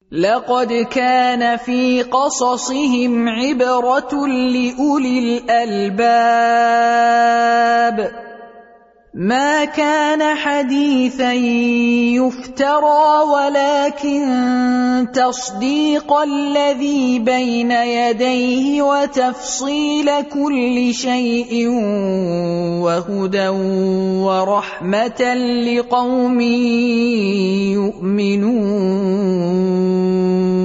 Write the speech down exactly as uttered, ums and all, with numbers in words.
لقد كان في قصصهم عبرة لأولي الألباب ما كان حديثا يفترى ولكن تصديق الذي بين يديه وتفصيل كل شيء وهدى ورحمة لقوم يؤمنون